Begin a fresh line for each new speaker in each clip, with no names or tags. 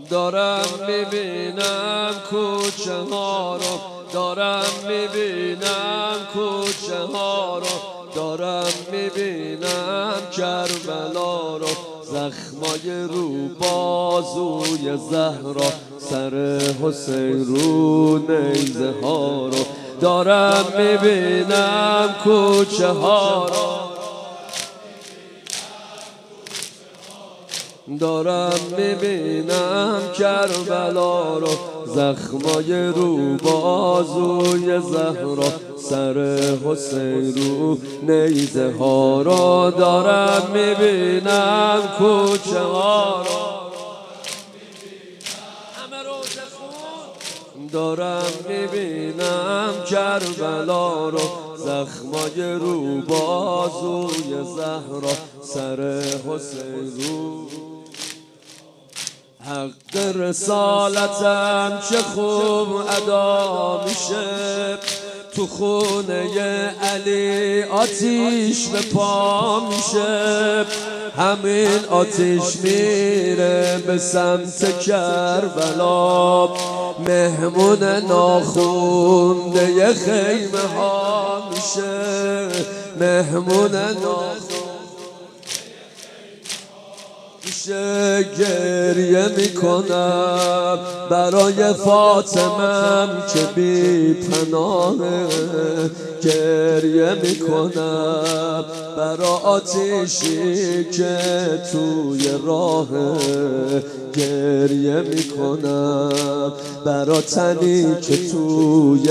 دارم میبینم کوچه ها رو، دارم میبینم کوچه ها رو، دارم میبینم کربلا رو، زخمای رو بازوی زهرا، سر حسین رو نیزه ها رو، دارم میبینم کوچه ها رو، دارم میبینم کربلا رو، زخمای رو بازوی زهرا، سر حسین رو نیزه ها رو، دارم میبینم کوچه ها رو، دارم میبینم کربلا رو، زخمای رو بازوی زهرا، سر حسین رو. حق رسالتم چه خوب ادا میشه، تو خونه علی آتیش به پا میشه، همین آتیش میره به سمت کربلا، مهمون ناخونده خیمه ها میشه، مهمون ناخونده میشه. گریه میکنم برای فاطمم که بی پناهه، گریه میکنم برای آتیشی که توی راهه، گریه میکنم برای تنی که توی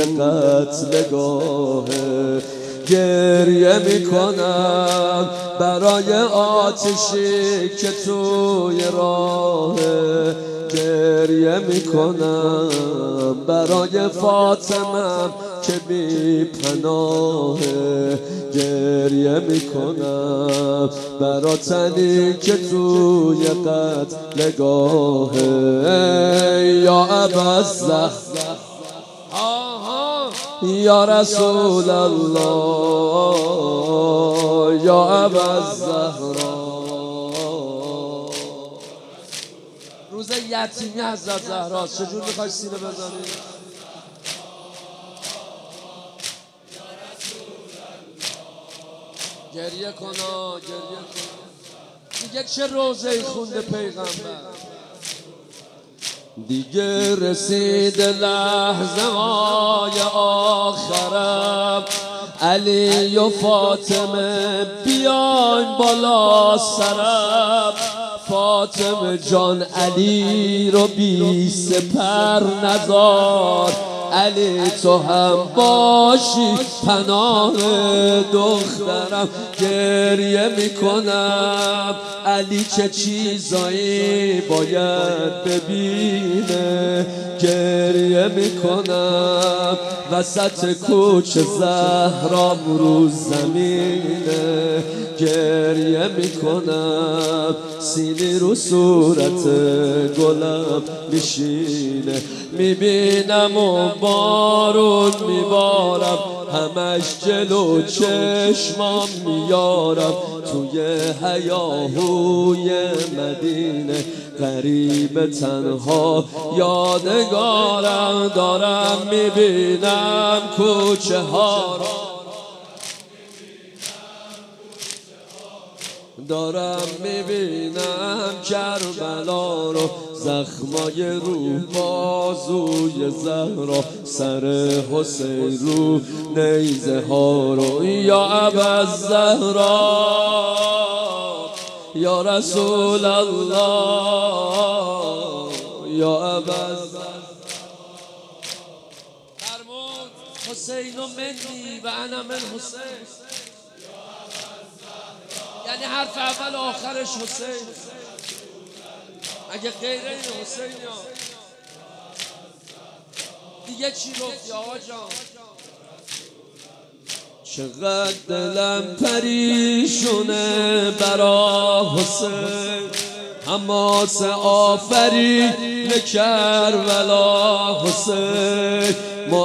قتلگاهه، گریه میکنم برای آتشی که توی راهه، گریه میکنم برای فاطمم که بی پناهه، گریه میکنم برای تنی که توی قتلگاهه. یا ابوالزهرا یا رسول الله، یا ابوالزهرا. روز یتیمی حضرت زهرا، چجور میخوای سینه بزنی؟ گریه کنا، گریه کنا. دیگه چه روزه‌ای خونده پیغمبر؟ دیگه رسید لحظه های آخرم، علی و فاطمه بیاین بالا سرم، فاطمه جان علی رو بی سپر نذار، علی تو هم باشی پناه دخترم. گریه میکنم علی چه چیزایی باید ببینه، گریه میکنم وسط کوچه زهرام رو زمینه، گریه میکنم سینی رو صورت گلم میشینه، میبینم و بارون میبارم، همش جلو چشمام میارم، توی هیاهوی مدینه غریب تنها یادگارم، دارم میبینم کوچه ها را، دارم میبینم کربلا رو، زخمای رو بازوی زهرا، سر حسین رو نیزه ها رو. یا ابوالزهرا یا رسول الله، یا ابوالزهرا. فرمود حسین منی و انا من حسین، یعنی حرف اول آخرش حسین، اگه غیر این حسین یا دیگه چی گفتی آقا جان؟ چقدر دلم پریشونه برا حسین، حماس آفرین کربلا حسین،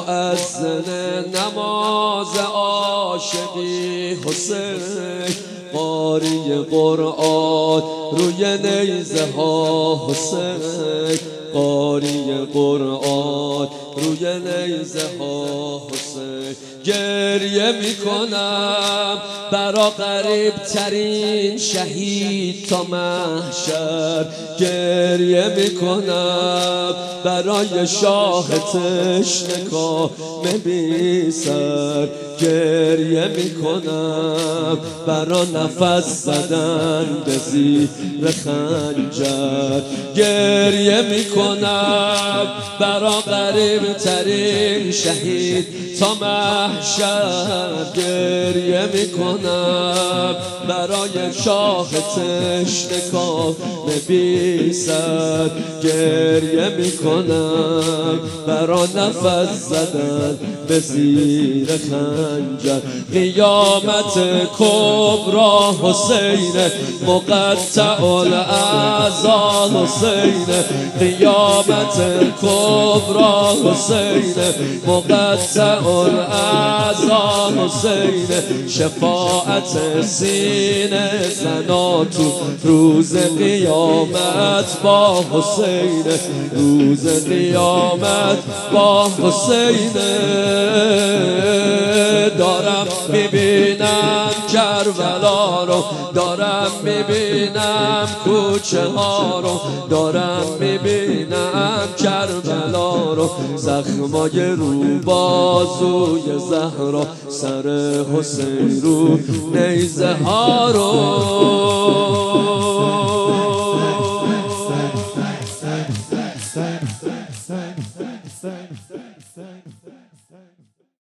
مؤذن نماز عاشقی حسین، قاری قرآن روی نیزه ها حسین، قاری قرآن روی نیزه ها حسین. گریه میکنم برا قریب ترین شهید تا محشر، گریه میکنم برای شاه تشنه کام بی سر، گریه میکنم برا نفس زدن به زیر خنجر، گریه میکنم برا قریب ترین شهید تا محشر، گریه میکنم برای شاه تشنه کام بی سر، گریه میکنم برا نفس زدن به زیر خنجر. قیامت کبرا حسین، مقطع الاعضا حسین، قیامت کبرا حسین، مقطع الاعضا حسین. شفاعت سینه زنا تو روز قیامت با حسین، روز قیامت با حسین. دارم میبینم کربلا رو، دارم میبینم کوچه ها رو، دارم میبینم کربلا رو، زخمای رو بازوی زهرا، سر حسین رو نیزه ها رو.